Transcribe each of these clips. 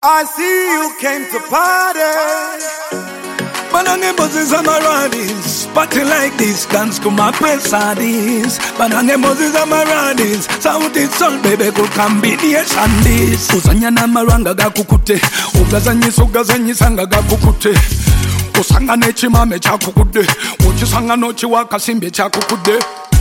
I see you came to party. Banange Moses Amaradis, party like this, dance to my pesadis. Banange Moses Amaradis, sound it soul baby good combination this. Usanya na maranga gakukute, ugazanyi sanga gakukute. Usanga nechi mame chakukude, uchisanga nochi wakasimbe chakukude.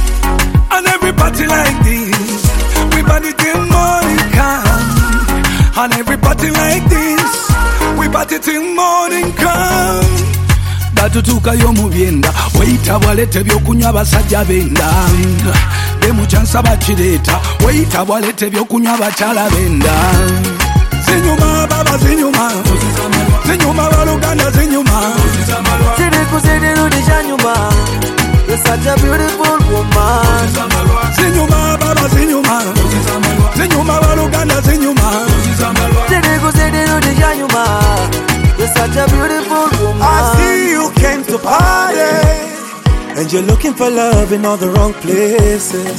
And every party like this, we party till morning come. And every party like this, we party till morning come. Batutuka yo mubyenda, weita walete byokunywa basajja benda. Demu chansa bachireta, weita walete byokunywa bachala benda. Zinyuma baba zinyuma, zinyuma baluganda zinyuma. Ziri rudisha nyuma, you're such a beautiful woman. Zinyuma baba zinyuma, zinyuma baluganda zinyuma. Ziri rudisha nyuma, you're such a beautiful woman. I see you came to party, and you're looking for love in all the wrong places.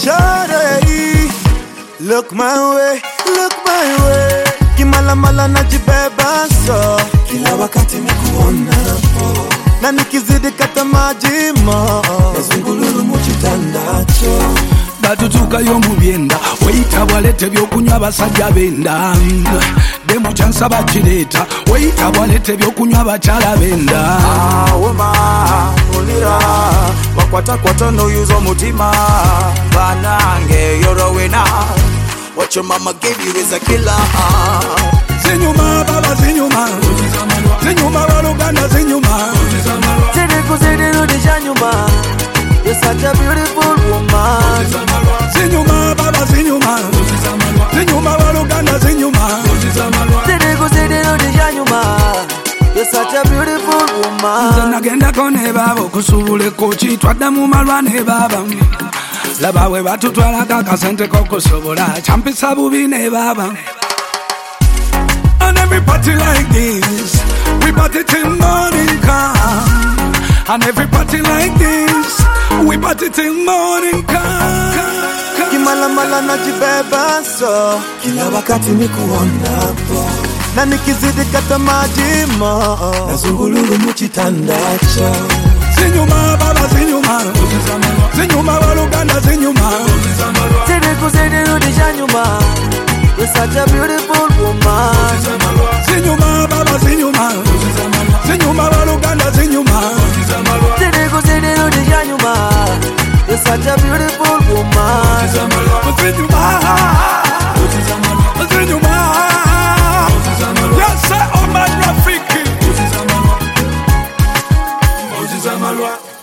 Shawty, look my way, look my way. Kimala mala najibeba so, kila wakati nikuona po. Na nikizidi kata majima, nazungululu muchitandacho. Batutuka yo mubyenda, weita walete byokunywa basajja benda. Demu chansa bachireta, weita walete byokunywa bachala benda. Woma, ulira, wakwata no yuzo mutima. Banange, you're a winner. What your mama gave you is a killer. Zinyuma baba zinyuma, zinyuma baluganda zinyuma. Ziri rudisha nyuma, you're such a beautiful woman. Zinyuma baba zinyuma, zinyuma baluganda zinyuma. Ziri rudisha nyuma, you're such a beautiful woman. Nagenda kone baba kusubule kochi twadda mu malwane baba. Laba we batutwala kakasente kokusobola champisa bubi ne baba. And every party like this, we party till morning come. And every party like this, we party till morning come. Kimala mala najibeba so, kila wakati nikuona po. Na nikizidi kata majima, nazungululu muchitandacho. Zinyuma baba zinyuma, zinyuma baluganda zinyuma. Ziri rudisha nyuma, you're such a beautiful woman. Zinyuma baba zinyuma, zinyuma baluganda zinyuma. Ziri rudisha nyuma, you're such a beautiful woman. Zinyuma, zinyuma. Yes sir, Omar Rafiki. Moses Amalwa.